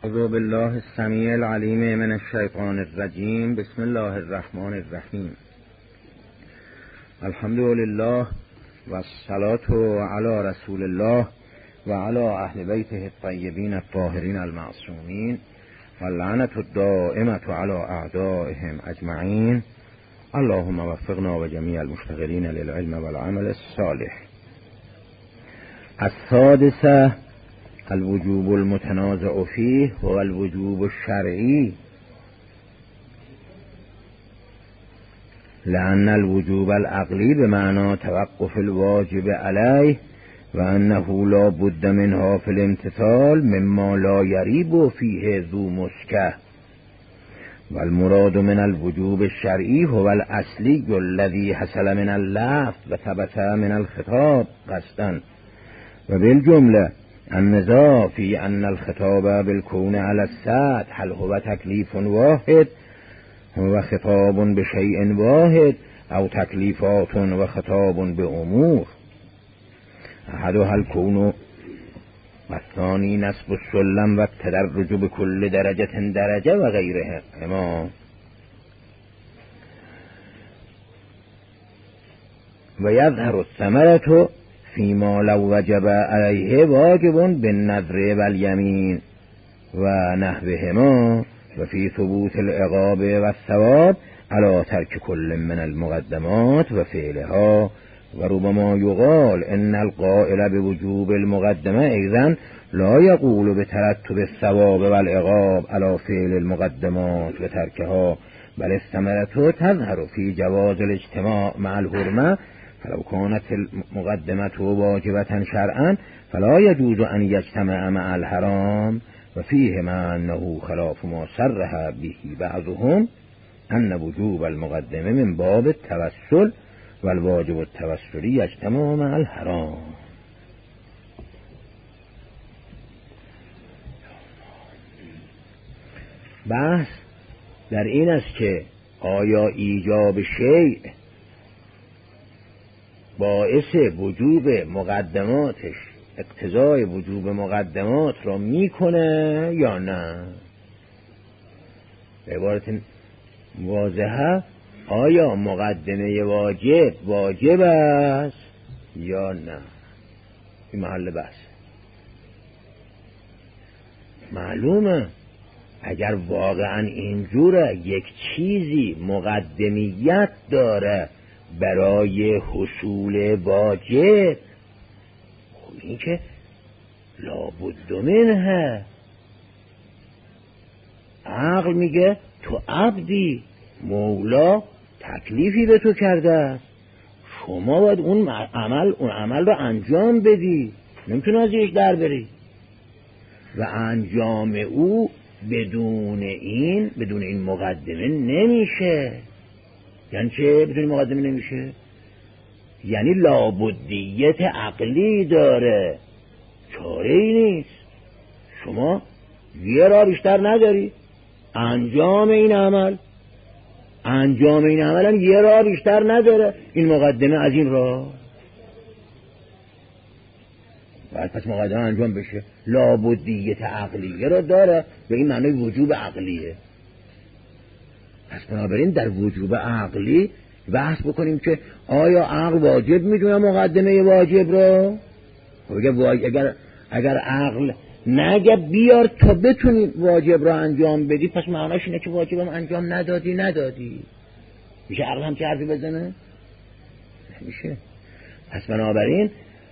اعوذ بالله السمیع العلیم من الشیطان الرجیم. بسم الله الرحمن الرحیم. الحمد لله و الصلاة علی رسول الله و علی اهل بیته الطیبین الطاهرین المعصومین و اللعنة الدائمة علی اعدائهم اجمعین. اللهم وفقنا و جمیع المشتغلین للعلم والعمل الصالح. السادسه الوجوب المتنازع فيه هو الوجوب الشرعي، لأن الوجوب العقلي بمعنى توقف الواجب عليه وأنه لا بد منها في الامتثال مما لا يريب فيه ذو مسكه، والمراد من الوجوب الشرعي هو الأصلي الذي حصل من اللفظ وثبت من الخطاب قصدا. وبالجملة النزاع في أن الخطاب بالكون على السطح هل هو تكليف واحد هو خطاب بشيء واحد أو تكليفات وخطاب بأمور، أحدها الكون والثاني نصب السلم والتدرج بكل درجة درجة وغيرهما. ويظهر الثمرة فيما لو وجب عليه واجب بالنذر واليمين ونحوهما، وفي ثبوت العقاب والثواب على ترك كل من المقدمات وفعلها. وربما يقال إن القائل بوجوب المقدمة أيضا لا يقول بترتب الثواب والعقاب على فعل المقدمات وتركها، بل الثمرة تظهر في جواز الاجتماع مع الحرمة، فلو كانت المقدمة واجبة شرعا فلا يجوز أن يجتمع مع الحرام. وفيه ما أنه خلاف ما صرح به بعضهم أن وجوب المقدمة من باب التوسل والواجب التوسلي يجتمع مع الحرام. بحث در این است که آیا ایجاب شیء باعث وجوب مقدماتش اقتضای وجوب مقدمات را میکنه یا نه؟ به عبارت واضحه، آیا مقدمه واجب است یا نه؟ این محل بحث. معلومه اگر واقعا اینجوره یک چیزی مقدمیت داره برای حصول واجب، خب این که لابد منه. عقل میگه تو عبدی، مولا تکلیفی به تو کرده است، شما باید اون عمل رو انجام بدی، نمیتونی از یک در بری. و انجام او بدون این مقدمه نمیشه. یعنی چه بدون مقدمه نمیشه؟ یعنی لابدیت عقلی داره، چاره ای نیست. شما یه راه بیشتر نداری، انجام این عمل هم یه راه بیشتر نداره، این مقدمه از این راه باید پس مقدمه انجام بشه. لابدیت عقلیه را داره، به این معنی وجوب عقلیه. پس بنابراین در وجوب عقلی بحث بکنیم که آیا عقل واجب میدونه مقدمه واجب را؟ اگر عقل نگه بیار تا بتونی واجب را انجام بدی، پس معناش اینه که واجبم انجام ندادی. میشه عقل هم چه حرفی بزنه؟ نمیشه. پس بنابراین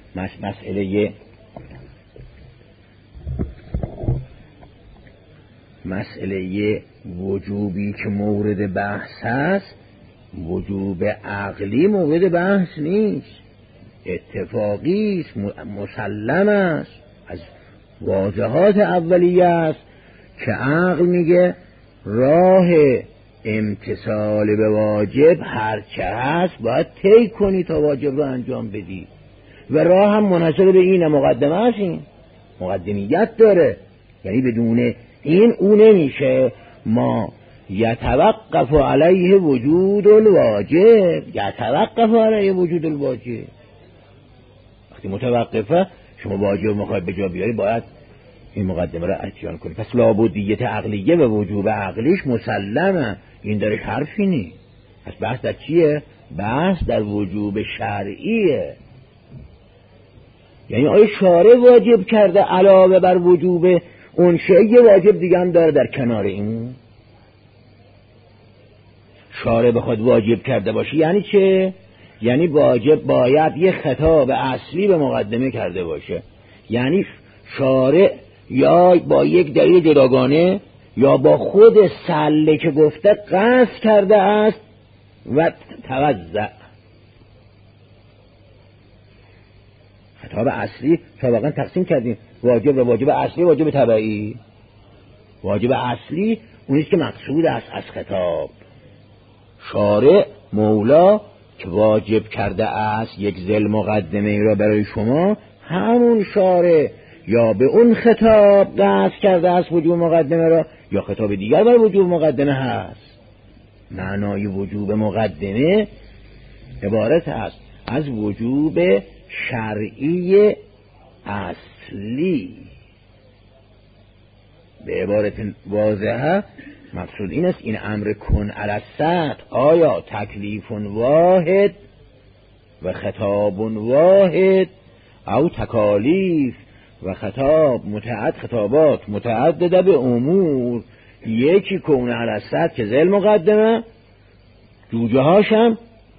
مسئله وجوبی که مورد بحث هست، وجوب عقلی مورد بحث نیست، اتفاقی است، مسلم است، از واضحات اولیه است که عقل میگه راه امتثال به واجب هرچه هست باید طی کنی تا واجب رو انجام بدی، و راه هم منحصر به این مقدمه است، این مقدمیت داره، یعنی بدون این او نمیشه. ما یتوقف علیه وجود الواجب، وقتی متوقفه شما واجب میخواید به جا بیاری باید این مقدمه را اتیان کنی. پس لابودیت عقلیه و وجوب عقلیش مسلمه، این درش حرفی نی. پس بحث در چیه؟ بحث در وجوب شرعیه. یعنی آیا شارع واجب کرده علاوه بر وجوب اون شیء یه واجب دیگه هم داره در کنار این؟ شارع بخواد واجب کرده باشه یعنی چه؟ یعنی واجب باید یه خطاب اصلی به مقدمه کرده باشه. یعنی شارع یا با یک دلیل جداگانه یا با خود سله که گفته قصد کرده است و توزع. خطاب اصلی سابقا تقسیم کردیم واجب و واجب اصلی، واجب تبعی. واجب اصلی اونیست که مقصود است از خطاب. شارع مولا که واجب کرده است یک ذل مقدمه ای را برای شما، همون شارع یا به اون خطاب قصد کرده است وجوب مقدمه را یا خطاب دیگر برای وجوب مقدمه هست. معنای وجوب مقدمه عبارت است از وجوب شرعی اصلی. به عبارت واضحه مقصود این است این امر کن علی السطح آیا تکلیف واحد و خطاب واحد او تکالیف و خطابات متعدده به امور، یکی کون علی السطح که ذل مقدمه جوجه هاشم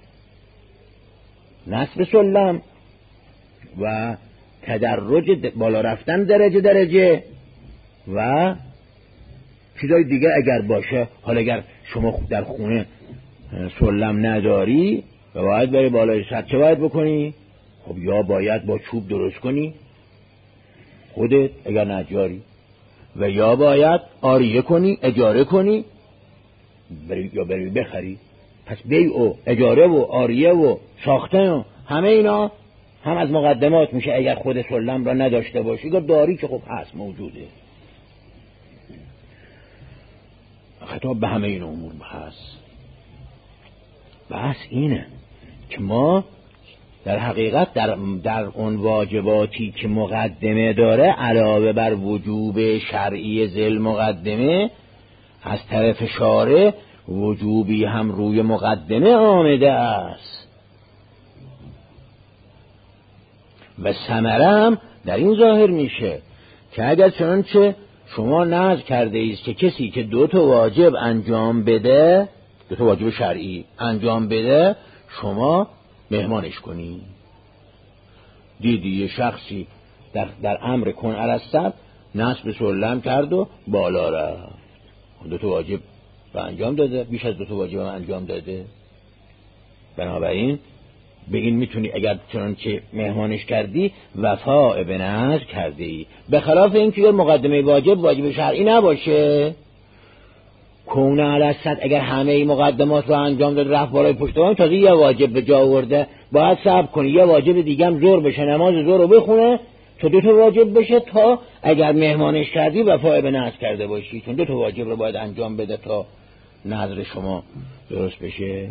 نصب سلم و تدرج بالا رفتن درجه و چیزای دیگه اگر باشه. حالا اگر شما در خونه سلم نداری و باید بری بالای سطح چه باید بکنی؟ خب یا باید با چوب درست کنی خودت اگر نجاری، و یا باید آریه کنی اجاره کنی یا بری بخری. پس بیع و اجاره و آریه و ساختن و همه اینا هم از مقدمات میشه اگر خود سلم را نداشته باشی. اگر داری که خب هست موجوده. خطاب به همه این امور هست. بس اینه که ما در حقیقت در اون واجباتی که مقدمه داره علاوه بر وجوب شرعی ذل مقدمه از طرف شارع وجوبی هم روی مقدمه آمده است و ثمره هم در این ظاهر میشه که اگر چنانچه شما نذر کرده ایست که کسی که دو تا واجب انجام بده، دو تا واجب شرعی انجام بده، شما مهمانش کنی. دیدی یه شخصی در امر کن علی السطح نصب سلم کرد و بالا رفت، دو تا واجب انجام داده، بیش از دو تا واجب انجام داده. بنابراین به این میتونی اگر چنانچه مهمانش کردی وفاء به نذر کرده ای، به خلاف این که مقدمه واجب شرعی نباشه. کون علی السطح اگر همه مقدمات رو انجام داد رفت بالای پشتوان تازه یه واجب به جا آورده، باید صبر کنی یه واجب دیگه هم ظهر بشه، نماز ظهر رو بخونه تا دو تا واجب بشه، تا اگر مهمانش کردی وفاء به نذر کرده باشی، چون دو تا واجب رو باید انجام بده تا نذر شما درست بشه.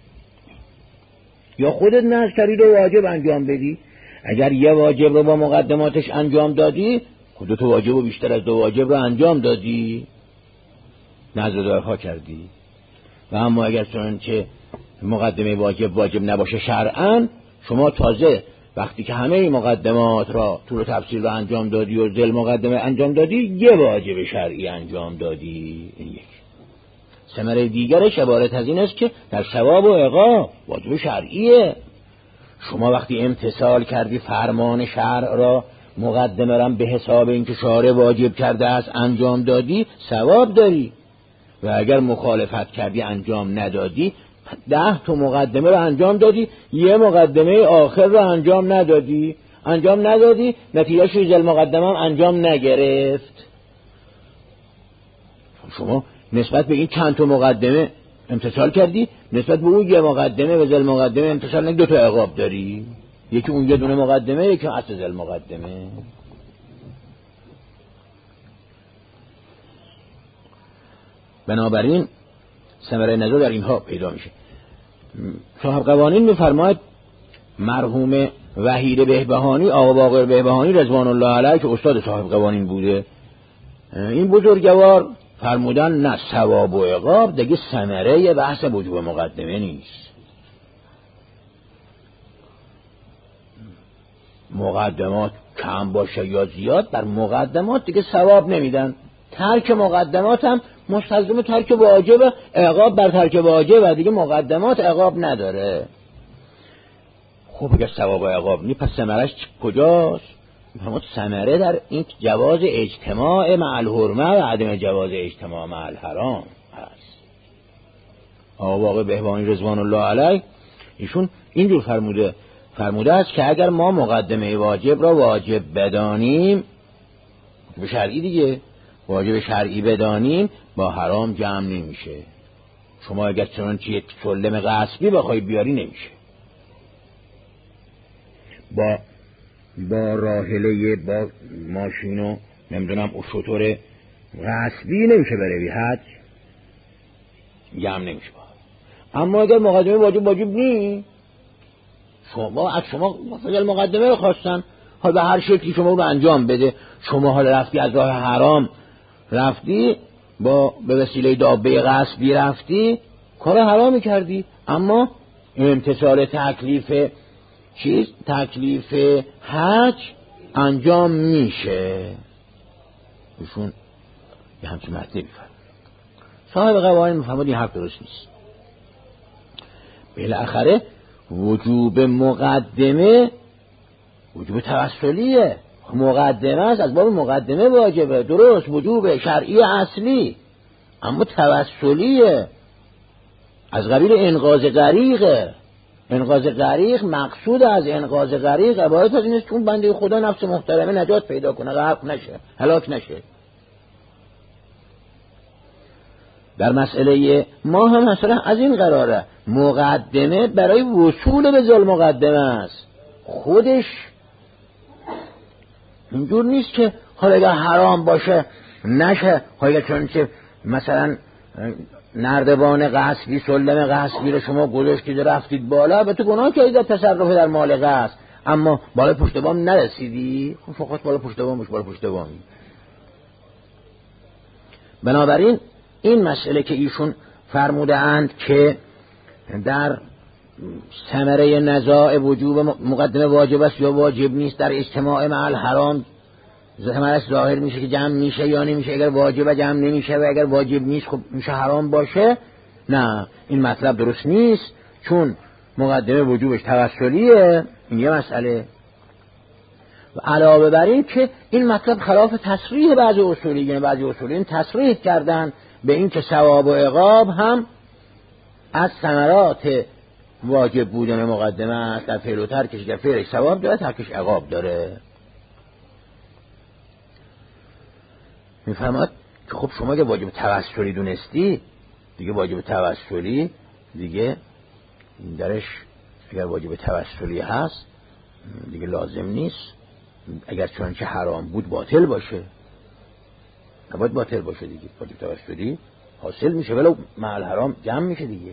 یا خودت نذر کردی دو واجب انجام بدی، اگر یه واجب رو با مقدماتش انجام دادی خود دو تا واجب رو بیشتر از دو واجب رو انجام دادی، نذر دارها کردی. و اما اگر چنانچه مقدمه واجب نباشه شرعاً، شما تازه وقتی که همه مقدمات را طول تفصیل رو انجام دادی و ذل مقدمه انجام دادی یه واجب شرعی انجام دادی. این یک ثمره دیگرش عبارت از این است که در ثواب و عقاب واجب شرعیه. شما وقتی امتثال کردی فرمان شرع را، مقدمه را به حساب اینکه شارع واجب کرده است انجام دادی، ثواب داری. و اگر مخالفت کردی انجام ندادی، 10 تا مقدمه رو انجام دادی، یه مقدمه آخر رو انجام ندادی، نتیجه شوی ذل مقدمه هم انجام نگرفت. شما نسبت به این چند تا مقدمه امتثال کردی، نسبت به اون یه مقدمه و ذل مقدمه امتثال نکردی، 2 تا عقاب داری، یکی اون یه دونه مقدمه، یکی اصل ذل مقدمه. بنابراین ثمره نظر در اینها پیدا میشه. صاحب قوانین میفرماید مرحوم وحید بهبهانی، آقا باقر بهبهانی رضوان الله علیه که استاد صاحب قوانین بوده، این بزرگوار فرمودن نه، ثواب و عقاب دیگه ثمره بحث وجوب مقدمه نیست. مقدمات کم باشه یا زیاد، در مقدمات دیگه ثواب نمیدن. ترک مقدمات هم مستلزم ترک واجب، عقاب بر ترک واجب، دیگه مقدمات عقاب نداره. خب اگه ثواب و عقاب نیست پس ثمرش کجاست؟ همون ثمره در این جواز اجتماع مع الحرمه و عدم جواز اجتماع مع الحرام هست. آقا باقر بهبهانی رضوان الله علیه ایشون اینجور فرموده است که اگر ما مقدمه واجب را واجب بدانیم، به شرعی دیگه، واجب شرعی بدانیم، با حرام جمع نمیشه. شما اگر چنانچه یک سلم غصبی بخوای بیاری نمیشه. با راحله، با ماشینو نمیدونم او شطور غصبی نمیشه بروی حج، جمع نمیشه. اما اگر مقدمه واجب نیست، شما از شما فعل مقدمه رو خواستن، حالا به هر شکلی شما رو انجام بده. شما حالا رفتی از راه حرام، رفتی به وسیله دابه غصبی رفتی، کار حرامی کردی، اما امتثال تکلیف حج انجام میشه. ایشون یه همچین مطلبی فرمود. صاحب قوانین میفهمد این حرف درست نیست. بالاخره وجوب مقدمه وجوب توسلیه، مقدمه است، از باب مقدمه واجبه، درست، وجوب شرعی اصلی، اما توسلیه، از قبیل انقاذ غریقه. انقاذ غریق، مقصود از انقاذ غریق عبارت از این است که اون بنده خدا نفس محترمه نجات پیدا کنه، غرق نشه، هلاک نشه. در مسئله ما هم مثلا از این قراره، مقدمه برای وصول به ذل مقدمه است. خودش اینجور نیست که حالا اگر حرام باشه نشه، حالا چون که مثلا نردبان غصبی، سلم غصبی رو شما گذاشتید رفتید بالا، به تو گناه کردید تصرف در مال غصب، اما بالا پشت بام نرسیدی، فقط بالا پشت بام بالا پشت بامی. بنابراین این مسئله که ایشون فرموده اند که در ثمره نزاع وجوب مقدمه واجب است یا واجب نیست، در اجتماع مع الحرام ثمرش ظاهر میشه که جمع میشه یا نمیشه. اگر واجب جمع نمیشه و اگر واجب نیست خب میشه حرام باشه. نه، این مطلب درست نیست، چون مقدمه وجوبش توسلیه. این یه مسئله. و علاوه بر این که این مطلب خلاف تصریح بعضی اصولیین. بعضی اصولیین تصریح کردن به این که ثواب و عقاب هم از ثمرات واجب بودن مقدمه است. در فعل و ترکش، در فعلش ثواب داره، ترکش عقاب داره. میفهمد که خب شما اگه واجب توسلی دونستی، دیگه واجب توسلی دیگه درش اگر واجب توسلی هست دیگه لازم نیست اگر چنانچه حرام بود باطل باشه، نباید باطل باشه دیگه. واجب توسلی حاصل میشه ولو مع الحرام جمع میشه دیگه.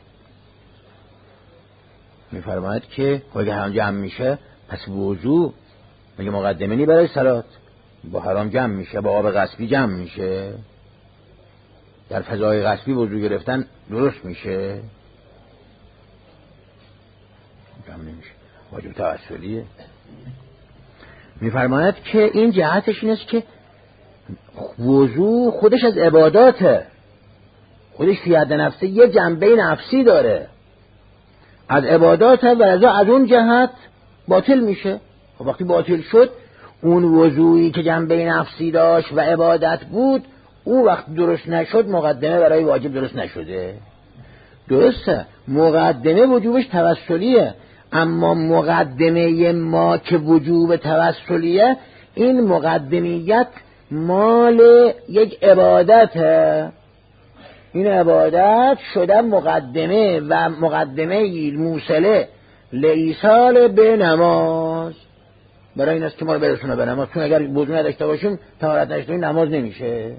میفرماید که اگه حرام جمع میشه پس وضو مگه مقدمه نی برای صلات؟ با حرام جمع میشه، با آب غصبی جمع میشه، در فضای غصبی وضو گرفتن درست میشه؟ جمع نمیشه، واجب توسلیه. میفرماید که این جهتش این است که وضو خودش از عباداته، خودش فی حد نفسه یه جنبه نفسی داره، از عباداته و از اون جهت باطل میشه. خب وقتی باطل شد، اون وضوعی که جنبه نفسی داشت و عبادت بود، او وقت درست نشد، مقدمه برای واجب درست نشده. درسته مقدمه وجوبش توسلیه، اما مقدمه ما که وجوب توسلیه، این مقدمیت مال یک عبادته. این عبادت شده مقدمه و مقدمه موصله لایصال به نماز، برای این است که ما رو برسونه به نماز. چون اگر وضو نداشته باشیم، طهارت نداشته باشیم، نماز نمیشه.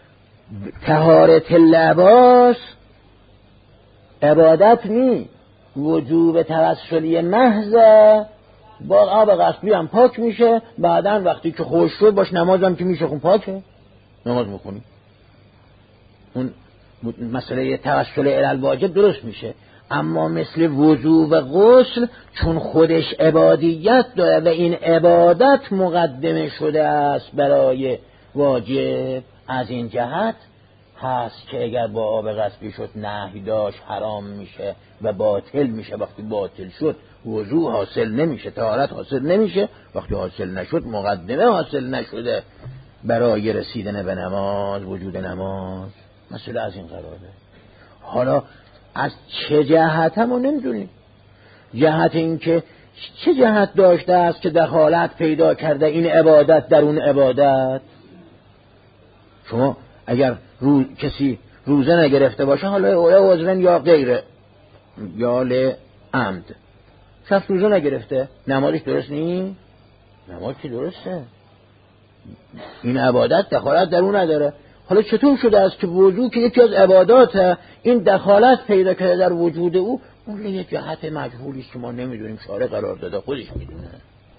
طهارت لباس عبادت نی، وجوب توسلی محض با آب غسبی هم پاک میشه، بعدن وقتی که خوش شد باش نماز هم که میشه خون پاکه نماز میخونی، اون مسئله توسل الواجب درست میشه. اما مثل وضو و غسل چون خودش عبادیت داره و این عبادت مقدمه شده است برای واجب، از این جهت هست که اگر با آب غسبی شد نهی داشت حرام میشه و باطل میشه. وقتی باطل شد وضو حاصل نمیشه، طهارت حاصل نمیشه. وقتی حاصل نشد مقدمه حاصل نشده برای رسیدن به نماز، وجود نماز. مسئله از این قراره. حالا از چه جهت هم نمیدونیم. جهت این که چه جهت داشته است که دخالت پیدا کرده این عبادت در اون عبادت. شما اگر کسی روزه نگرفته باشه، حالا عذرن یا غیره یا لعمد، شخص روزه نگرفته، نمازش درست نیست؟ نماز که درسته، این عبادت دخالت در اون نداره. حالا چطور شده است که وضو که یکی از عبادات این دخالت پیدا کرده در وجود او، اون یه جهت مجهولی است که ما نمیدونیم، شارع قرار داده خودش میدونه.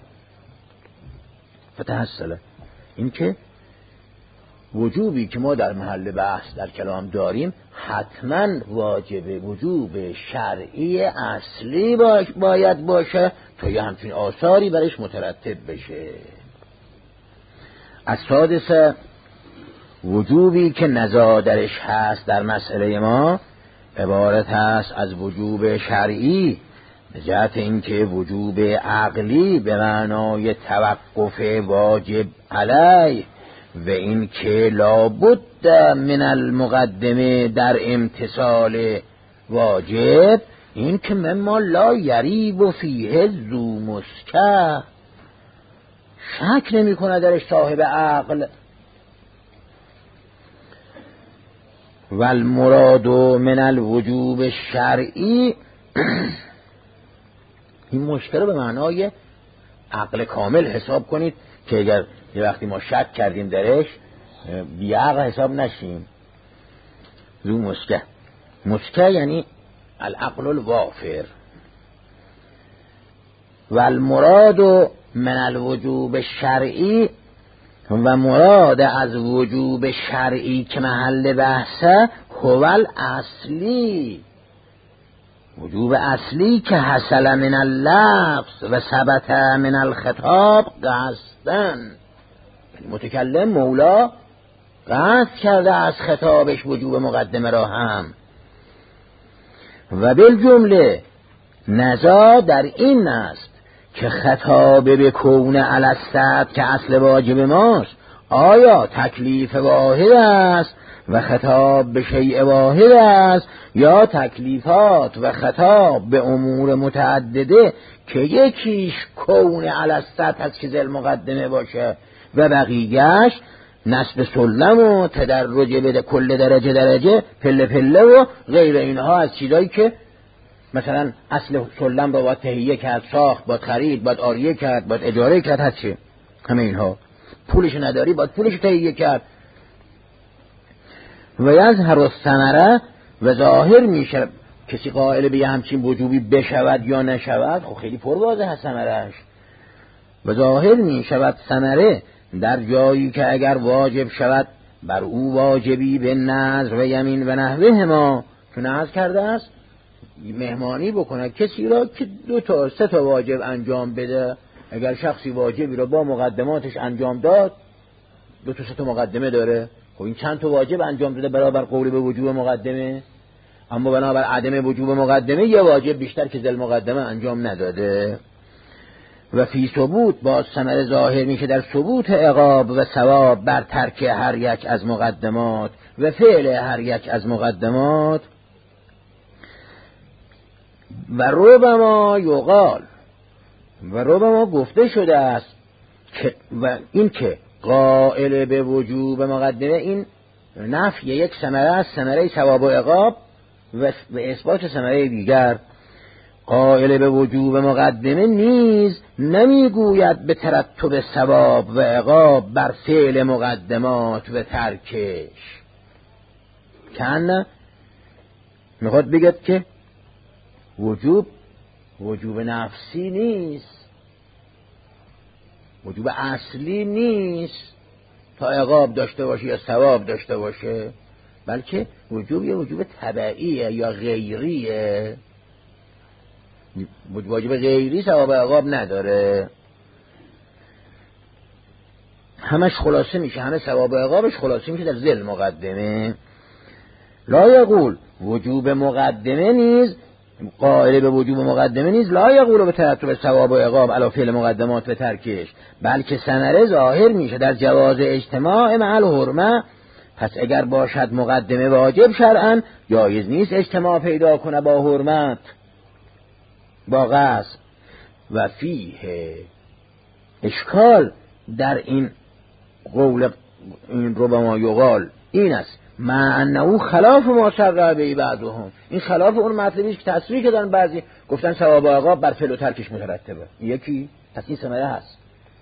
فتحصله این که وجوبی که ما در محل بحث در کلام داریم حتما واجب وجوب شرعی اصلی باید باشه تا یه همچین آثاری برش مترتب بشه. از سادسه وجوبی که نزاع درش هست در مسئله ما عبارت هست از وجوب شرعی به جهت اینکه وجوب عقلی به معنای توقف واجب علیه و این که لابد من المقدمه در امتصال واجب، این که مما لا یریب فیه ذو مسکه، شک نمی کنه درش صاحب عقل. والمراد من الوجوب الشرعی این مشکل رو به معنای عقل کامل حساب کنید که اگر یه وقتی ما شک کردیم درش بی عقل حساب نشیم. ذو مسکه، مسکه یعنی العقل الوافر. والمراد من الوجوب الشرعی، و مراد از وجوب شرعی که محل بحثه هو الاصلی، وجوب اصلی که حصل من اللفظ و ثبت من الخطاب قصدن، متکلم مولا قصد کرده از خطابش وجوب مقدمه را هم. و بالجمله نزاع در این است که خطاب به کون علی السبب که اصل واجب ماست آیا تکلیف واحد است و خطاب به شیء واحد است، یا تکلیفات و خطاب به امور متعدده که یکیش کون علی السبب هست که ذل مقدمه باشه و بقیهش نصب سلم و تدرج به کل درجه درجه پله پله و غیر اینها از چیزایی که مثلا اصل سلم رو باید تهیه کرد، ساخت، باید خرید، باید آریه کرد، باید اجاره کرد، هست چه همه اینها. پولش نداری باید پولش تهیه کرد. و یظهر الثمره، و ظاهر میشه کسی قائل به همچین وجوبی بشود یا نشود، خب خیلی پرواضح هست ثمرهش. و ظاهر میشود ثمره در جایی که اگر واجب شود بر او واجبی به نذر و یمین و نحوه ما که نذر کرده است مهمانی بکنه کسی را که 2 تا 3 تا واجب انجام بده. اگر شخصی واجبی را با مقدماتش انجام داد 2 تا 3 تا مقدمه داره، خب این چند تا واجب انجام داده برابر قول به وجوب مقدمه. اما بنابر عدم وجوب مقدمه یه واجب بیشتر که ذل مقدمه انجام نداده. و فی ثبوت باز ثمره ظاهر میشه در ثبوت عقاب و ثواب بر ترک هر یک از مقدمات و فعل هر یک از مقدمات. و ربما یقال، و ربما گفته شده است که و این که قائل به وجوب مقدمه این نفی یک ثمره است، ثمره ثواب و عقاب، و اثبات ثمره دیگر. قائل به وجوب مقدمه نیز نمیگوید به ترتب ثواب و عقاب بر فعل مقدمات و ترکش، که میخواد بگید که وجوب نفسی نیست، وجوب اصلی نیست تا عقاب داشته باشه یا ثواب داشته باشه، بلکه وجوب یه وجوب طبعیه یا غیریه. واجب غیری ثواب عقاب نداره، همش خلاصه میشه، همه ثواب عقابش خلاصه میشه در ذیل مقدمه. لا یقول وجوب مقدمه نیز، قائل به وجوب مقدمه نیز لا یقول به ترتب ثواب و عقاب علی فعل مقدمات و ترکش، بلکه ثمره ظاهر میشه در جواز اجتماع مع الحرمه. پس اگر باشد مقدمه واجب شرعا، جایز نیست اجتماع پیدا کنه با حرمت، با غصب. و فیه اشکال در این قول این ربما یقال این است مع انه خلاف ما صرح به بعضهم، این خلاف اون مطلبی است که تصریح کردن بعضی، گفتن ثواب و عقاب بر فعل و ترکش مترتبه، یکی پس این ثمره هست.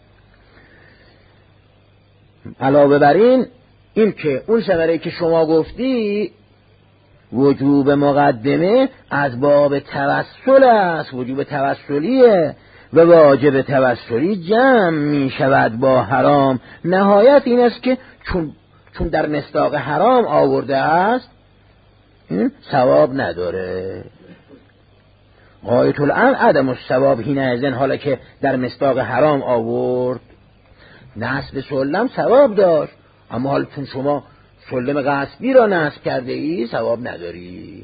علاوه بر این که اون ثمره که شما گفتی وجوب مقدمه از باب توسل است، وجوب توسلیه و واجب توسلی جمع می شود با حرام. نهایت این است که چون در مصداق حرام آورده است این ثواب نداره. غایت الامر عدم الثواب حینئذ، حالا که در مصداق حرام آورد نصب سلم ثواب داشت، اما حالا چون شما سلم غصبی را نصب کرده ای ثواب نداری.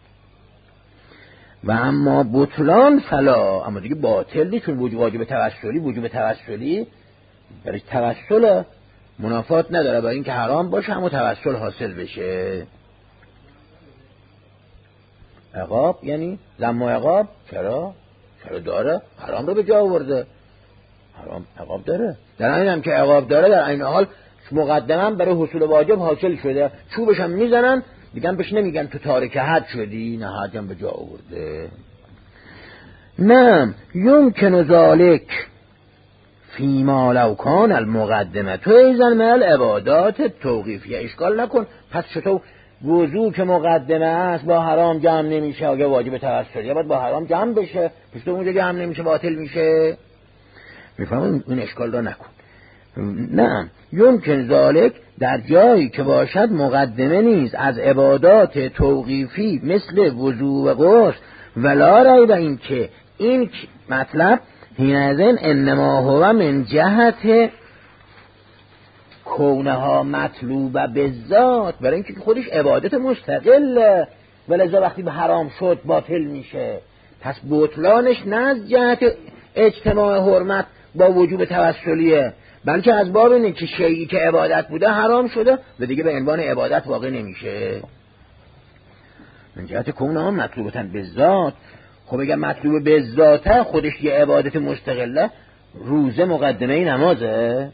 و اما بطلان فلا، اما دیگه باطل نیست، چون وجوب توسلی برای توسل منافات نداره، برای اینکه حرام باشه اما توسل حاصل بشه. عقاب یعنی لما عقاب چرا داره؟ حرام رو به جا آورده، حرام عقاب داره، در این هم که عقاب داره در این حال مقدماً برای حصول واجب حاصل شده، چوبش هم میزنن دیگه بهش نمیگن تو تارک حد شدی، نه حدم به جا آورده. نه یمکن ذالک فیما لو کان المقدمه تو ایزن مل عبادات توقیفیه. اشکال نکن پس چطور وضو که مقدمه است با حرام جمع نمیشه، اگه واجب توسلی باید با حرام جمع بشه، پس تو اونجا جمع نمیشه باطل میشه. میفهمون این اشکال را نکن. نه یمکن ذالک در جایی که باشد مقدمه نیست از عبادات توقیفی مثل وضو و غسل، ولا ریب این که این مطلب حینئذ انما هو من جهت کونها مطلوبه بالذات، برای اینکه خودش عبادت مستقله، ولذا وقتی به حرام شد باطل میشه. پس بطلانش نه از جهت اجتماع حرمت با وجوب توسلیه، بلکه از باب اینه که شیئی که عبادت بوده حرام شده و دیگه به عنوان عبادت واقع نمیشه. من جهت کونها مطلوبتن بالذات. خب اگر مطلوب بالذاته خودش یه عبادت مستقله، روزه مقدمه نمازه،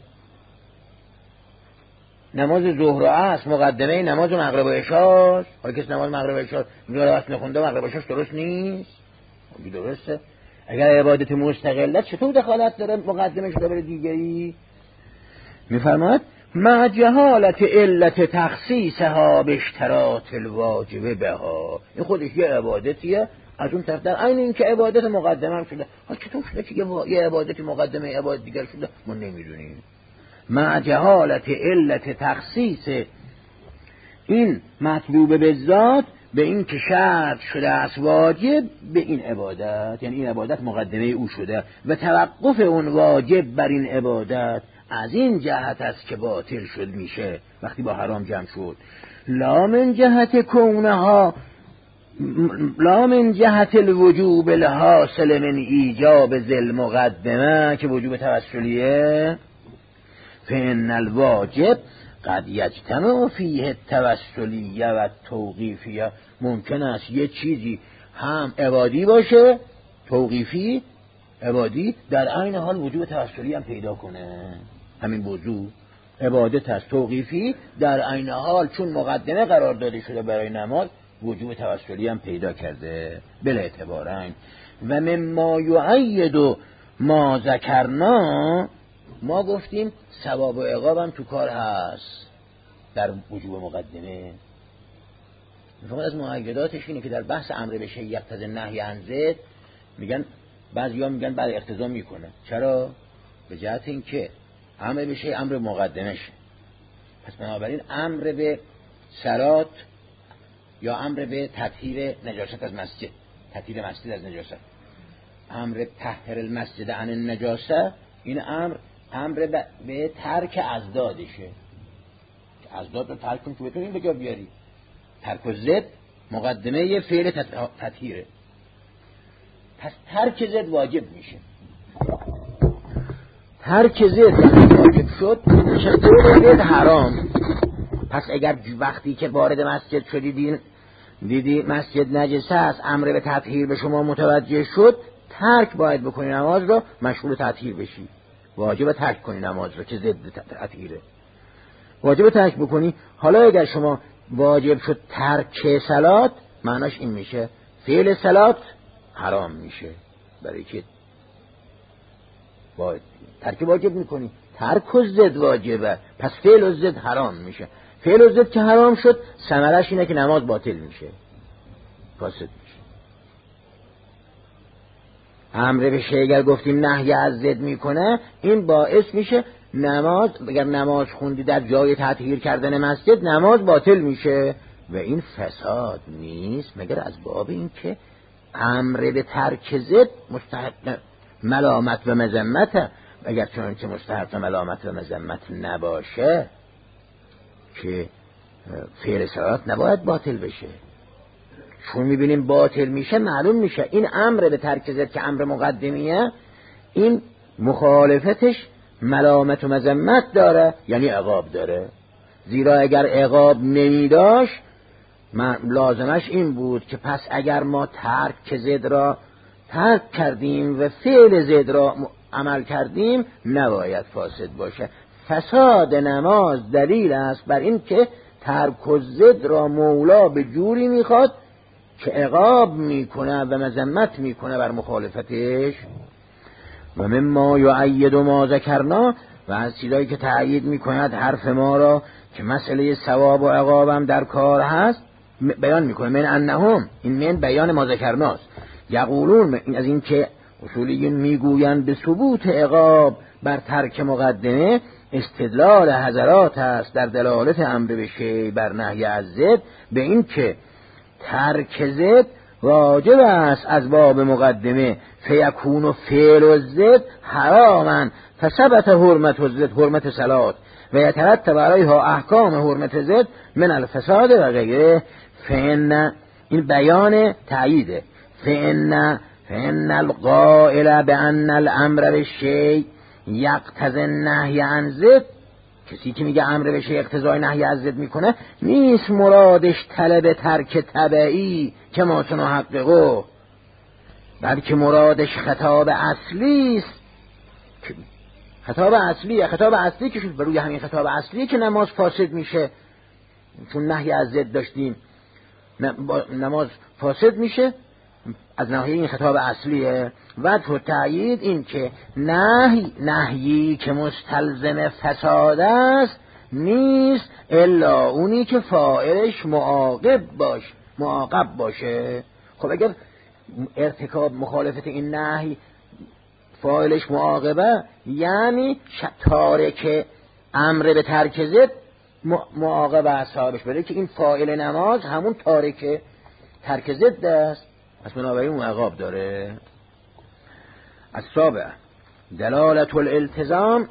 نماز ظهر و عصر مقدمه نماز مغرب و عشاء. حالا کس نماز مغرب و عشاء میگه اصل نخونده مغرب و عشاء درست نیست، خب درسته. اگر عبادت مستقله چطور دخالت داره مقدمه شده بر دیگری؟ میفرماید مع جهالت علت تخصیصها به اشتراط الواجب بها. این خودش یه عبادتیه، از اون طرف در عین این که عبادت مقدمه هم شده. حالا چطور شده که یه عبادت مقدمه عبادت دیگر شده ما نمیدونیم. مع جهالت علت تخصیص این مطلوب به ذات به این که شرط شده از واجب به این عبادت، یعنی این عبادت مقدمه او شده و توقف اون واجب بر این عبادت از این جهت است که باطل شد میشه وقتی با حرام جمع شد. لا من جهت کونها، لا من جهت الوجوب الحاصل من ایجاب ذل مقدمه که وجوب توسلیه. فإن الواجب قد یجتمع فیه التوسلیه و توقیفیه. ممکن است یه چیزی هم عبادی باشه، توقیفی عبادی، در عین حال وجوب توسلی هم پیدا کنه. همین وضو عبادت است، توقیفی در عین حال چون مقدمه قرار داده شده برای نماز وجوب توسلی هم پیدا کرده بلا اعتبارین. و مما یعید ما ذکرنا، ما گفتیم ثواب و عقاب هم تو کار هست در وجوب مقدمه. فقط از مؤیداتش اینه که در بحث امر به شیء یقتضی النهی عن ضد میگن، بعضیا میگن بعد اقتضا میکنه. چرا؟ به جهت اینکه امر به شیء امر مقدمشه، پس بنابراین امر به صلات یا امر به تطهیر نجاست از مسجد، تطهیر مسجد از نجاست، امر طهر المسجد عن النجاسه، این امر به ترک ازدادشه. ازداد رو ترک کن که بتونین به جا بیاری. ترک و ضد مقدمه یه فعل تطهیره، پس ترک ضد واجب میشه. ترک ضد واجب شد میشه فعل ضد حرام. پس اگر وقتی که وارد مسجد شدی دیدی مسجد نجسه است، امر به تطهیر به شما متوجه شد، ترک باید بکنی نماز رو، مشغول تطهیر بشی. واجب ترک کنی نماز رو که ضد تطهیره، واجب ترک بکنی. حالا اگر شما واجب شد ترک صلات، معناش این میشه فعل صلات حرام میشه، برای که ترک واجب میکنی، ترک و ضد واجبه، پس فعل و ضد حرام میشه. فعل و ضد که حرام شد، ثمرش اینه که نماز باطل میشه، فاسد میشه. امر به شیء اگر گفتیم نهی از ضد میکنه، این باعث میشه نماز، اگر نماز خوندی در جای تطهیر کردن مسجد، نماز باطل میشه و این فساد نیست مگر از باب این که امر به ترک ضد مستحق ملامت و مذمت. اگر چون که مستحق ملامت و مذمت نباشه که فعل صلات نباید باطل بشه. چون میبینیم باطل میشه، معلوم میشه این امر به ترک ضد که امر مقدمیه، این مخالفتش ملامت و مذمت داره، یعنی عقاب داره. زیرا اگر عقاب نمیداشت، لازمش این بود که پس اگر ما ترک ضد را ترک کردیم و فعل ضد را عمل کردیم، نباید فاسد باشه. فساد نماز دلیل است بر این که ترک و ضد را مولا به جوری میخواد که عقاب میکنه و مذمت میکنه بر مخالفتش. و مما یعید ما ذکرنا، و از چیزایی که تأیید میکند حرف ما را که مسئله ثواب و عقابم در کار هست، بیان میکنه. من انهم، این من بیان ما ذکرناست. یقولون، این از این که اصولیین میگویند به ثبوت عقاب بر ترک مقدمه استدلال حضرات است در دلالت امر به شیء بر نهی از ضد، به این که ترک ضد واجب است از باب مقدمه، فیکون و فعل و ضد حراما، فثبت حرمت و ضد حرمت صلات و یترتب علیها احکام حرمت ضد من الفساد و غیره. فإن، این بیان تأییده، فإن القائل بأن الامر بالشیء یقتضی النهی عن ضد، کسی که میگه امر به شیء اقتضای نهی از ضد میکنه، نیست مرادش طلب ترک تبعی که ما سنحققه، بلکه مرادش خطاب اصلی است. خطاب اصلی که شد، بر روی همین خطاب اصلی که نماز فاسد میشه، چون نهی از ضد داشتیم نماز فاسد میشه، از ناحیه این خطاب اصلیه. و تو تأیید این که نهیی که مستلزم فساد است نیست الا اونی که فاعلش معاقب باشه. خب اگر ارتکاب مخالفت این نهی فاعلش معاقبه، یعنی تارک امر به ترک ضد معاقبه از صاحبش، برای که این فاعل نماز همون تارک ترک ضد است، پس بنابراین اون عقاب داره. السابع دلالت الالتزام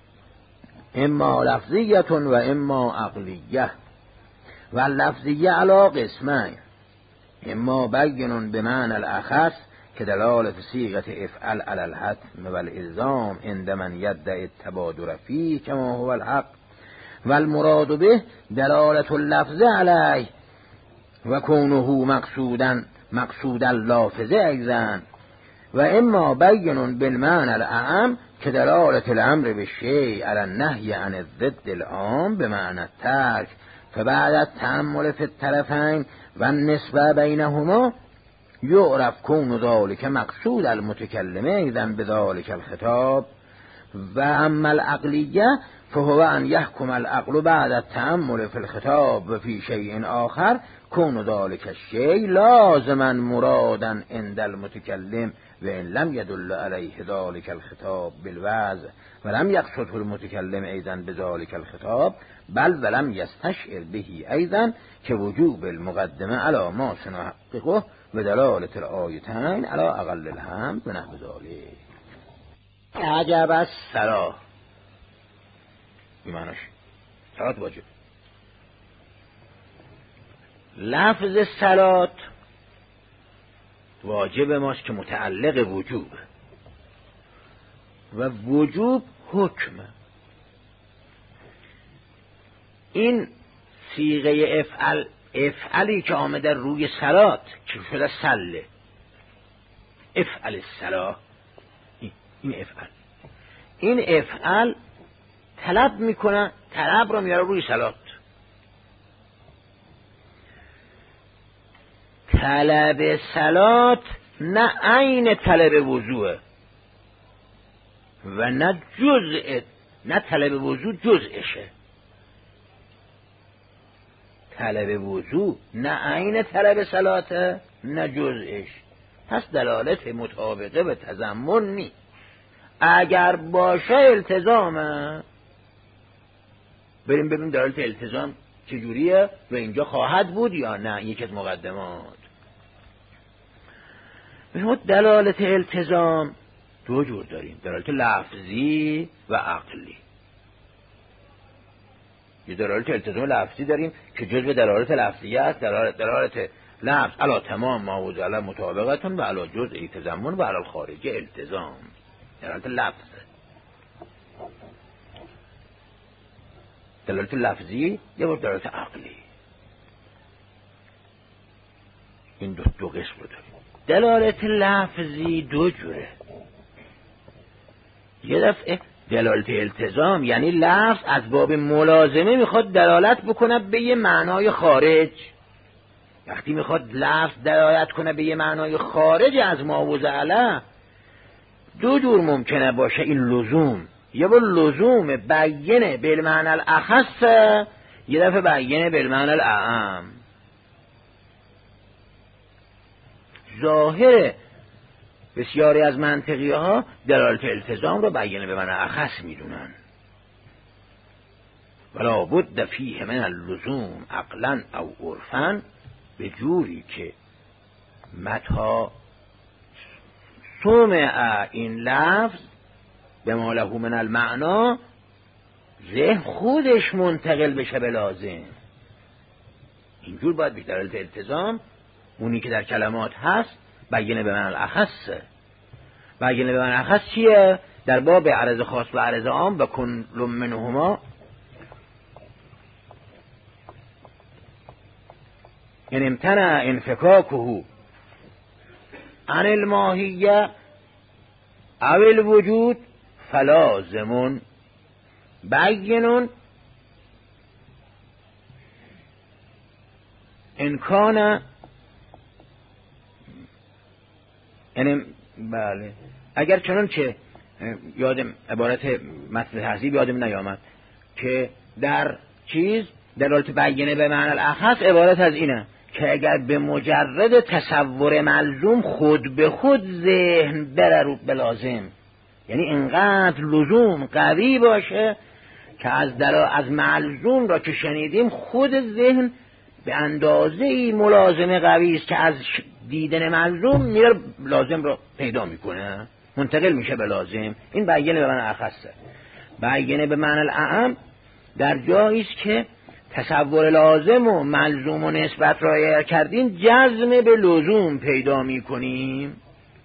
اما لفظیه و اما عقلیه، و اللفظیه علی قسمین، اما بین بمعنى الاخص که دلالت صیغه افعل علی الحتم و الالزام عند من یدعی التبادر فیه کما هو الحق، و المراد به دلالت اللفظ علیه و کونه مقصودا لافظه ایضا، و اما بین بالمعنى الاعم که دلالت الامر بالشیء علی النهی عن الضد العام بمعنى الترک، فبعد التأمل في الطرفین و النسبه بینهما یعرف کون ذلك مقصود المتکلم ایضا بذلك الخطاب. و اما العقلیه فهو ان یحکم العقل بعد التأمل فی الخطاب و فی شیء آخر کون ذلک الشیء لازما مرادا عند المتکلم و ان لم يدل علیه ذلک الخطاب بالوضع و لم یقصده المتکلم ایضا بذلک الخطاب بل ولم یستشعر به ایضا که وجوب المقدمه علی ما سنحققه و دلالت الآیتین علی اقل الهم و نحو ذلک. عجب الصلاة بیمانش صلات واجب. لفظ صلات واجب ماست که متعلق وجوب و وجوب حکم. این صیغه افعلی که آمده روی صلات که شده سله افعل الصلاة، این افعل طلب میکنه، طلب رو میاره روی صلات. طلب صلات نه عین طلب وضوء و نه جزء، نه طلب وضوء جزءشه. طلب وضوء نه عین طلب صلاته نه جزءش، پس دلالت مطابقه به تضمن نی. اگر باشه التزامه، بریم ببینیم دلالت التزام چجوریه و اینجا خواهد بود یا نه. یکی از مقدمات دلالت التزام دو جور داریم، دلالت لفظی و عقلی. یه دلالت التزام لفظی داریم که جزء دلالت لفظی است، دلالت لفظ علی تمام ما وضع علی مطابقتون و علی جزء تضمن و علی خارج التزام، دلالت لفظ. دلالت لفظی یه بار دلالت عقلی. این دو قسم رو داریم. دلالت لفظی دو جوره. یه دفعه دلالت التزام یعنی لفظ از باب ملازمه میخواد دلالت بکنه به یه معنای خارج. وقتی میخواد لفظ دلالت کنه به یه معنای خارج از ما وضع علی، دو جور ممکنه باشه این لزوم. یه بار لزوم بیینه بالمعنی الاخص، یه دفعه بیینه بالمعنی الاعم. ظاهر بسیاری از منطقی ها دلالت التزام رو بیینه به معنی اخص میدونن. ولا بد فیه من اللزوم عقلا او عرفا، به جوری که متا سمع این لفظ به ما له من المعنا، ذهن خودش منتقل بشه به لازم. اینجور باید به دلالت التزام اونی که در کلمات هست بیینه به معنی الاخص. بیینه به معنی الاخص چیه؟ در باب عرض خاص و عرض عام و کل منهما ان امتنع انفکاکه عن الماهیه او الوجود فلازم بین ان کان، یعنی بله اگر چنانچه یادم عبارت متن تهذیب یادم نیامد که در چیز دلالت بیینه به معنی الاخص عبارت از اینه که اگر به مجرد تصور ملزوم خود به خود ذهن بره رو به لازم، یعنی اینقدر لزوم قوی باشه که از ملزوم را که شنیدیم خود ذهن به اندازه‌ای ملازمه قوی است که از دیدن ملزوم میره لازم را پیدا میکنه، منتقل میشه به لازم. این بیینه به معنی اخصه. بیینه به معنی الاعم در جایی است که تصور لازم و ملزوم و نسبت را کردیم جزم به لزوم پیدا میکنیم.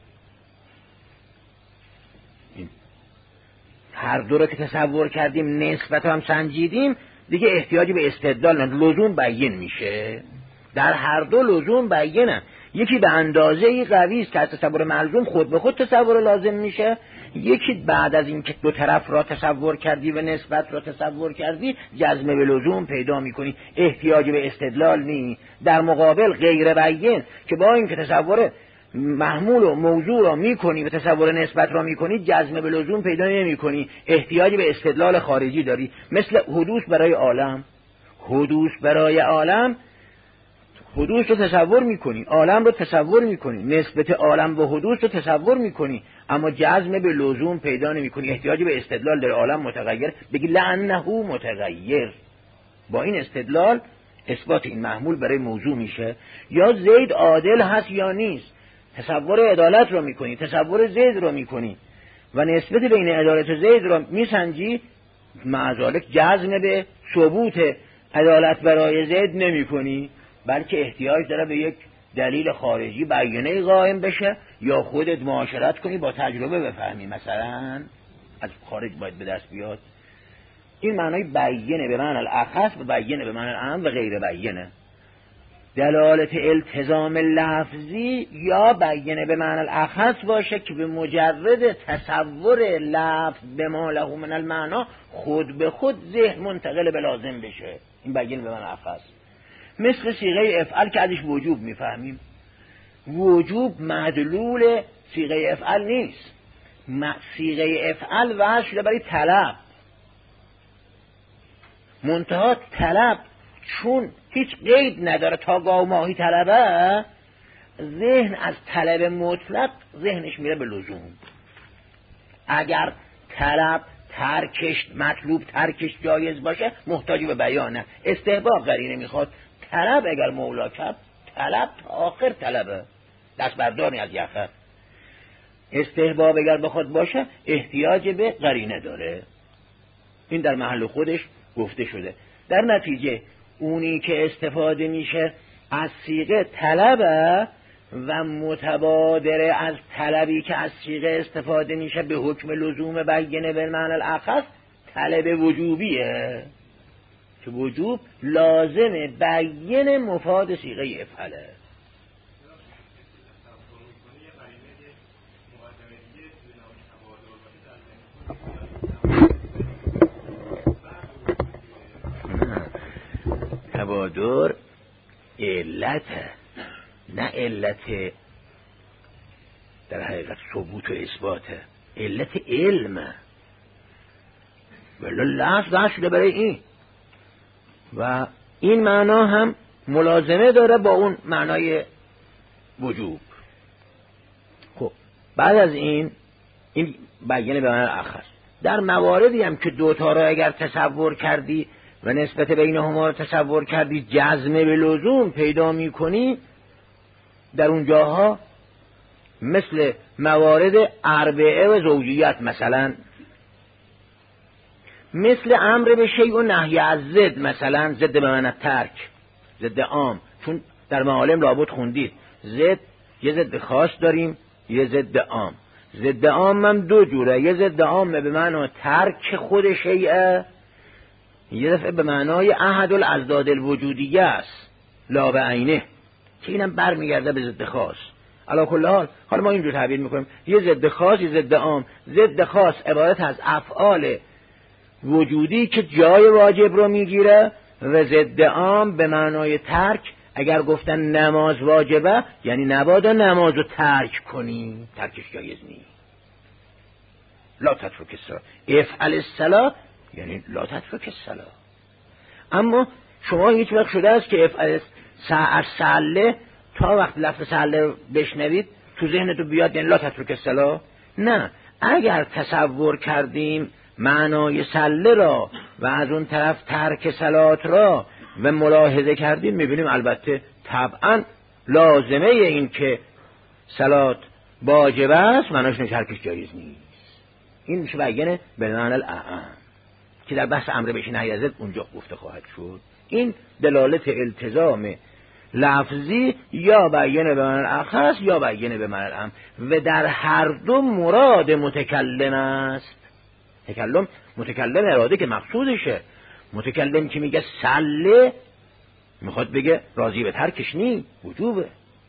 هر دو را که تصور کردیم نسبت هم سنجیدیم، دیگه احتیاجی به استدلال نداره، لزوم بیان میشه. در هر دو لزوم بیانه. یکی به اندازه‌ای قوی است که از تصور ملزوم خود به خود تصور لازم میشه، یکی بعد از اینکه دو طرف را تصور کردی و نسبت را تصور کردی جزم به لزوم پیدا میکنی، احتیاج به استدلال نی. در مقابل غیر بیان که با اینکه تصور محمول و موضوع را میکنی و تصور نسبت را میکنی، جزم به لزوم پیدا نمیکنی، احتیاج به استدلال خارجی داری. مثل حدوث برای عالم، حدوث برای عالم، حدوث رو تصور میکنی، عالم رو تصور میکنی، نسبت عالم به حدوث رو تصور میکنی، اما جزم به لزوم پیدا نمیکنی، احتیاج به استدلال در عالم متغیر، بگی لانه متغیر. با این استدلال اثبات این محمول برای موضوع میشه. یا زید عادل هست یا نیست، تصور عدالت رو میکنی، تصور زید رو میکنی و نسبت بین عدالت و زید رو میسنجی، مع ذالک جزم به ثبوت عدالت برای زید نمیکنی، بلکه احتیاج داره به یک دلیل خارجی بیانه قائم بشه، یا خودت معاشرت کنی با تجربه بفهمی، مثلا از خارج باید به دست بیاد. این معنای بیانه به معنی الاخص و بیانه به معنی العام و غیر بیانه. دلالت التزام لفظی یا بیانه به معنی الاخص باشه که به مجرد تصور لفظ به ما له من المعنا خود به خود ذهن منتقل به لازم بشه، این بیانه به معنی الاخص. مثل صیغه افعل که ازش وجوب میفهمیم، وجوب مدلول صیغه افعل نیست، صیغه افعل وضع شده برای طلب، منتها طلب چون هیچ قید نداره تا گاه ماهی طلبه، ذهن از طلب مطلق ذهنش میره به لزوم. اگر طلب ترکش مطلوب ترکش جایز باشه محتاج به بیانه، استحباب قرینه میخواد. طلب اگر مولا کرد، طلب تا آخر طلبه، دست برداری از یخه. استحباب اگر بخواد باشه احتیاج به قرینه داره. این در محل خودش گفته شده. در نتیجه اونی که استفاده میشه از صیغه طلبه و متبادره از طلبی که از صیغه استفاده میشه به حکم لزوم بیانه بالمعنی الاخص، طلب وجوبیه که وجوب لازم بیان مفاد صیغه افعله. تبادر علت، نه علت در حقیقت ثبوت و اثباته، علت علم، ولی لفظ داشت شده برای این و این معنا هم ملازمه داره با اون معنای وجوب. خب بعد از این بیانه به معنی اخص. در مواردی هم که دوتا را اگر تصور کردی و نسبت بینهما را تصور کردی جزم به لزوم پیدا می کنی، در اون جاها مثل موارد اربعه و زوجیت، مثلا مثل امر به شیء و نهی از ضد، مثلا ضد به معنی ترک، ضد عام، چون در معالم لابد خوندید ضد، یه ضد خاص داریم یه ضد عام. ضد عام هم دو جوره، یه ضد عام به معنی ترک خود شیء، یه دفعه به معنای احد الاضداد الوجودیه است لا به عینه، که اینم برمیگرده به ضد خاص. علی کل حال حالا ما اینجور تعبیر میکنیم، یه ضد خاص یه ضد عام. ضد خاص عبارت از افعال وجودی که جای واجب رو میگیره و ضد عام به معنای ترک. اگر گفتن نماز واجبه یعنی نبادا نماز رو ترک کنی، ترکش جایز نیست. لا تترک الصلاة، افعل الصلاة یعنی لا تترک الصلاة. اما شما هیچ وقت شده است که افعل سله تا وقت لفظ سله بشنوید تو ذهنتو بیاد یعنی لا تترک الصلاة؟ نه، اگر تصور کردیم معنای سله را و از اون طرف ترک صلات را و ملاحظه کردیم میبینیم البته طبعا لازمه این که صلات واجب است معناش نیست ترکش جایز نیست. این میشه بیانه به معنی الاعم که در بحث امر به نهی از ضد اونجا گفته خواهد شد. این دلالت التزام لفظی یا بیانه به معنی الاخص یا بیانه به معنی الاعم و در هر دو مراد متکلم است. متکلم اراده که مقصودشه. متکلم که میگه سله میخواد بگه راضی به ترکش نی، وجوبه.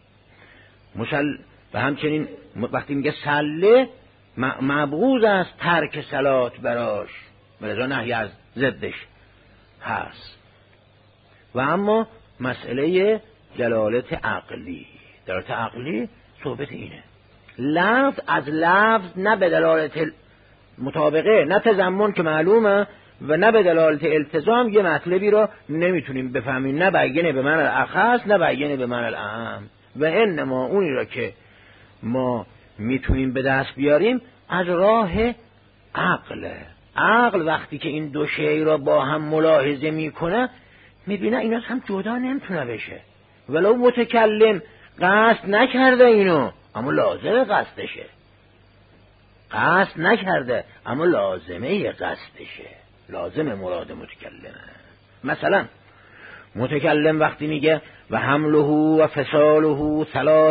و همچنین وقتی میگه سله مبغوض است ترک صلات براش، ولذا نهی از ضدش هست. و اما مسئله دلالت عقلی صحبت اینه. لفظ از لفظ نه به دلالت مطابقه نه تضمن که معلومه و نه به دلالت التزام یه مطلبی رو نمیتونیم بفهمیم، نه بیانه به معنی الاخص نه بیانه به معنی الاعم. و انما اونی را که ما میتونیم به دست بیاریم از راه عقل. عقل وقتی که این دو شی را با هم ملاحظه میکنه میبینه اینا هم جدا نمیتونه بشه، ولو متکلم قصد نکرده اینو اما لازمه قصدشه، قصد نکرده اما لازمه قصدشه، لازمه مراد متکلمه. مثلا متکلم وقتی میگه و حمله و فصاله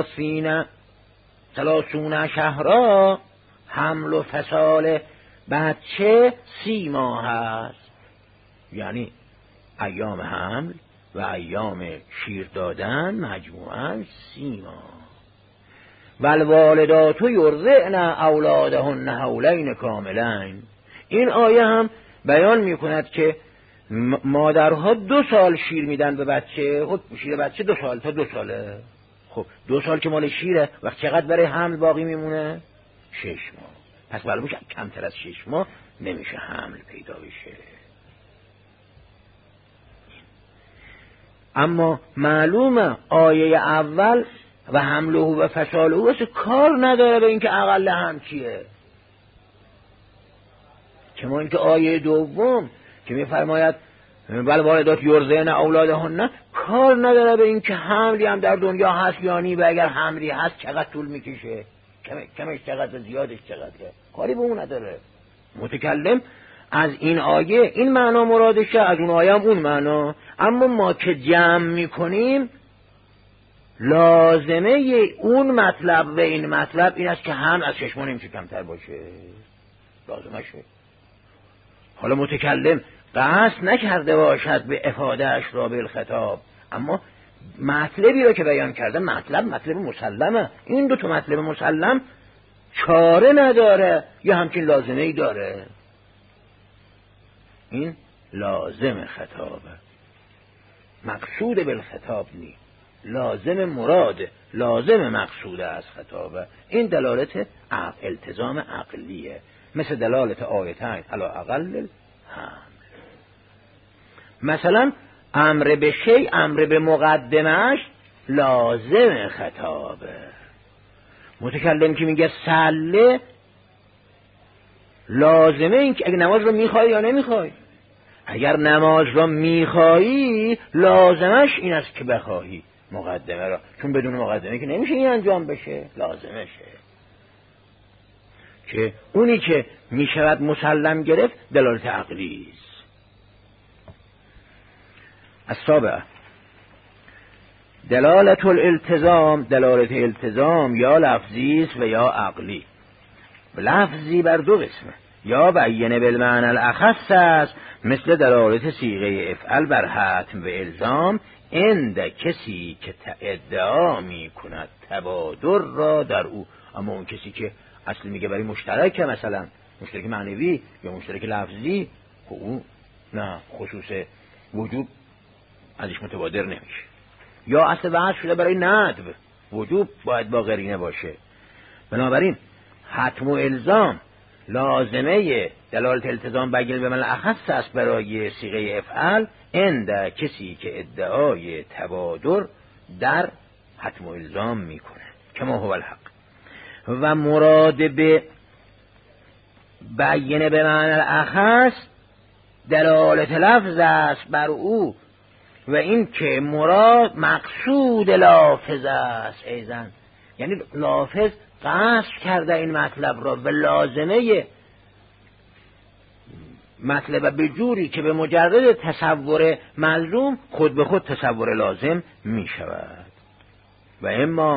30 شهرا، حمل و فصال بچه 30 ماه هست، یعنی ایام حمل و ایام شیر دادن مجموعاً 30 ماه. والوالدات یرضعن اولادهن حولین کاملین. این آیه هم بیان میکند که مادرها 2 سال شیر میدن به بچه. خب شیر بچه 2 سال تا 2 ساله. خب 2 سال که مال شیره، وقت چقدر برای حمل باقی میمونه؟ 6 ماه. پس معلومه کمتر از 6 ماه نمیشه حمل پیدا بشه. اما معلومه آیه اول و حمله و فصاله اصلا کار نداره به اینکه اقل هم چیه. چما اینکه آیه دوم که میفرماید والوالدات یرضعن اولادهن کار نداره به اینکه حملی هم در دنیا هست یا نی، و اگر حملی هست چقدر طول میکشه، کمش چقدر، زیادش چقدره، کاری به اون نداره. متکلم از این آیه این معنا مرادشه، از اون آیه هم اون معنا. اما ما که جمع میکنیم لازمه اون مطلب و این مطلب این است که هم از 6 ماه نمیشه کمتر باشه، لازمه شه. حالا متکلم قصد نکرده باشد به افادهش را بالخطاب، اما مطلبی رو که بیان کرده مطلب مسلمه. این 2 تا مطلب مسلم چاره نداره یا همچین لازمه ای داره. این لازم خطابه، مقصود بالخطاب نی، لازم مراد، لازم مقصود از خطابه. این دلالت التزام عقلیه، مثل دلالت آیتین علی اقل الحمل. مثلا امر به شی، امر به مقدمش لازم خطابه. متکلم که میگه صله، لازمه این که اگه نماز رو میخوای یا نمیخوای. اگر نماز رو میخوایی لازمش این است که بخواهی مقدمه را، چون بدون مقدمه که نمیشه این انجام بشه، لازمه شه. که اونی که میشود مسلم گرفت دلالت عقلی است. السابعه دلالت الالتزام، دلالت التزام یا لفظی است و یا عقلی. لفظی بر 2 قسمه، یا بیانه بالمعنی الاخص است، مثل دلالت صیغه افعل بر حتم و الزام عند کسی که ادعا می کند تبادر را در او. اما اون کسی که اصل میگه برای مشترک، مثلا مشترک معنوی یا مشترک لفظی، او نه، خصوص وجوب ازش متبادر نمیشه. یا اصل وعد شده برای ندب، وجوب باید با قرینه باشه. بنابراین حتم و الزام لازمه دلالت التزام بیان به معنی اخص است برای صیغه افعل عند کسی که ادعای تبادر در حتم و الزام میکنه، کما هو الحق. و مراد به بیان به معنی اخص دلالت لفظ است بر او، و این که مراد مقصود لافظ است ایزن، یعنی لافظ قصد کرده این مطلب را و لازمه مطلب به جوری که به مجرد تصور ملزوم خود به خود تصور لازم می شود. و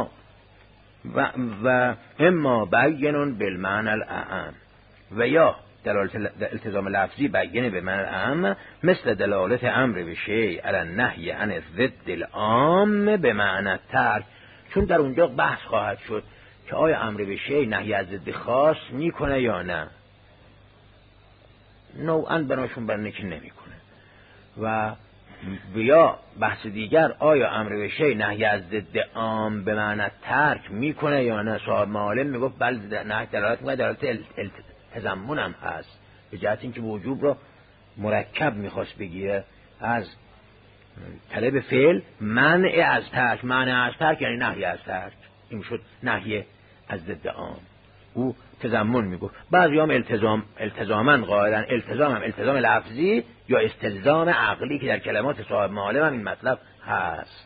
اما بیانون بالمعنی الاعم، و یا دلالت التزام لفظی بیانه به معنی الاعم، مثل دلالت امر به شیء علی النهی عن ضد العام به معنی ترک. چون در اونجا بحث خواهد شد که آیا امر به شیء نهی از ضد خاص میکنه یا نه. نوعاً بناشون برنه که نمیکنه. و یا بحث دیگر، آیا امر به شیء نهی از ضد عام به معنی ترک میکنه یا نه؟ صاحب معالم میگفت بله، نهی دلالت میکنه، دلالت تضمن هم هست، به جهت اینکه وجوب رو مرکب میخواست بگیره از طلب فعل، منع از ترک. منع از ترک یعنی نهی از ترک، این شد نهی از ضد عام. او تضمن میگفت. بعضی هم التزاما قائلن. التزام هم التزام لفظی یا استلزام عقلی که در کلمات صاحب معالم هم این مطلب هست.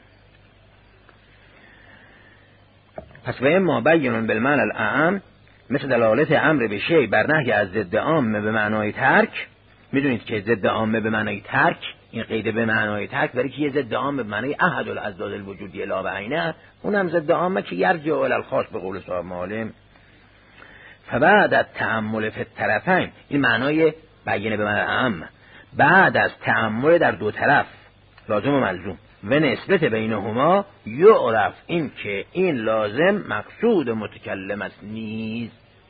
پس به ما بیانون بالمعنی الاعم، مثل دلالت امر به شیء بر نهی از ضد عام به معنای ترک. میدونید که ضد عام به معنای ترک، این قید به معنای ترک، برای که یه ضد عام به معنای احد الاضداد الوجودی لا و عینه، اونم ضد عامه که یرجع الی الخاص به قول صاحب معالم. فبعد از تأمل فی الطرفین، این معنای بیانه به معنای اعم، بعد از تأمل در دو طرف لازم و ملزوم و نسبت بینهما، یعرف این که این لازم مقصود متکلم است نیز،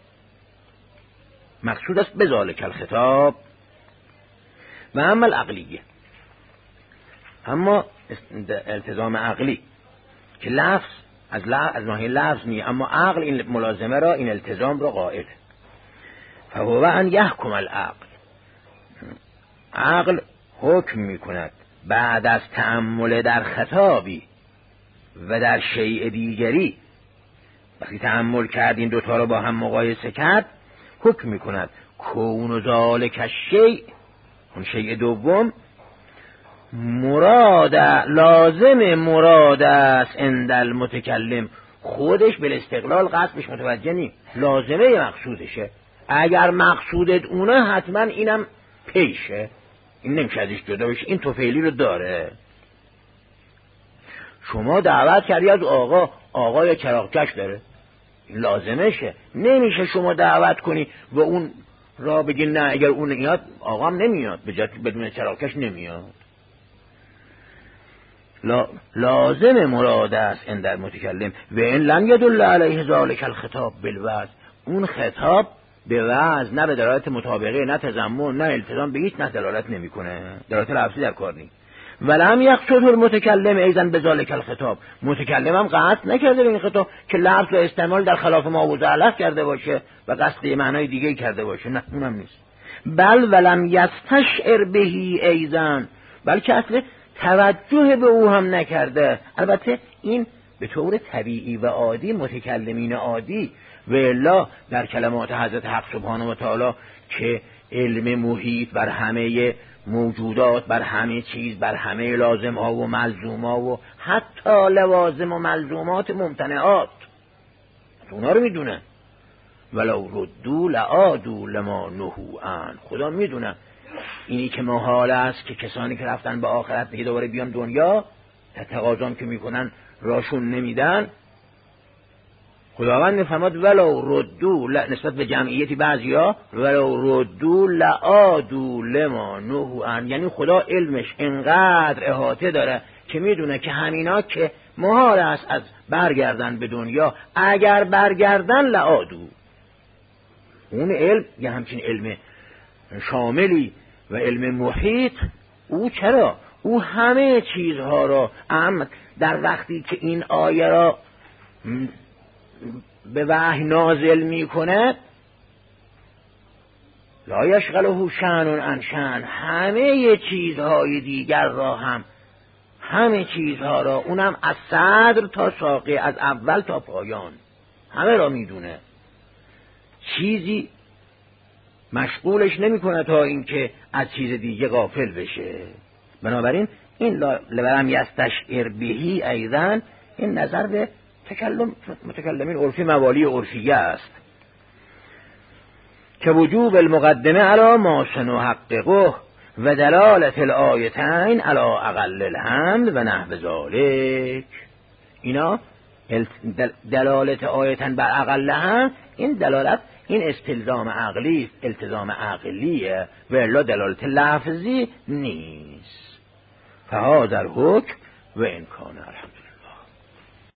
مقصود است بذالک الخطاب. و اما العقلیه، اما التزام عقلی که لفظ از ناحیه لفظ نیه، اما عقل این ملازمه را، این التزام را قائل. فهو ان یحکم العقل، عقل حکم میکند بعد از تأمل در خطابی و در شیء دیگری. وقتی تأمل کرد این دوتا را با هم مقایسه کرد، حکم میکند کون ذالک الشیء، اون شیء دوم، لازم مراد است عند المتکلم، خودش به استقلال قصدش متوجه نی، لازمه مقصودشه. اگر مقصودت اونه حتما اینم پیشه، این نمیشه ازش جدا بشه، این توفیلی رو داره. شما دعوت کردی از آقا یا چراغکش داره، این لازمشه. نمیشه شما دعوت کنی و اون را بگی نه اگر اون نیاد آقا هم نمیاد، بدون چراغکش نمیاد. لازم مراد است عند المتکلم و ان لم يدل علیه ذلک الخطاب بالوعظ، اون خطاب به وعظ نه به دلالت مطابقه، نه تضمن، نه التزام، به هیچ نه دلالت نمیکنه، دلالت لفظی در کار نیست. ولم یقصد المتکلم ایضا بذلک الخطاب، متکلم هم قصد نکرده به این خطاب که لفظ و استعمال در خلاف ما وضع لفظ کرده باشه و قصد معنای دیگه کرده باشه، نه اونم نیست. بل ولم یستشعر به ایضا، بلکه اصلا توجه به او هم نکرده. البته این به طور طبیعی و عادی، متکلمین عادی و الا در کلمات حضرت حق سبحانه و تعالی که علم محیط بر همه موجودات، بر همه چیز، بر همه لازم ها و ملزوم ها و حتی لوازم و ملزومات ممتنعات، اونا رو میدونه. ولو ردو لعادو لما نهوا عنه، خدا میدونه اینی که محال است که کسانی که رفتن به آخرت دیگه دوباره بیان دنیا، تقاضام که میکنن راشون نمیدن. خداوند میفرماد ولو ردو، نسبت به جمعیتی بعضیا، ولو ردو لعادو لما نهوا عنه، یعنی خدا علمش انقدر احاطه داره که میدونه که همینا که محال است از برگردن به دنیا، اگر برگردن لعادو. اون علم یه همچین علم شاملی و علم محیط، او چرا؟ او همه چیزها را در وقتی که این آیه را به وحی نازل می کند، لا یشغله شأن عن شأن، همه چیزهای دیگر را هم، همه چیزها را، اونم از صدر تا ساقه، از اول تا پایان، همه را میدونه. چیزی مشغولش نمیکنه تا اینکه از چیز دیگه غافل بشه. بنابراین این لم یستشعر بهی ایضا، این نظر به متکلمین عرفی، موالی عرفیه است که وجوب المقدمه علی ما سنحققه و دلالت الآیتین علی اقل الحمل و نحو ذالک. اینا دلالت آیتن بر اقل هم، این دلالت، این استلزام عقلی، التزام عقلیه و الا دلالت لفظی نیست. فهذا الحکم و ان کان الحمد.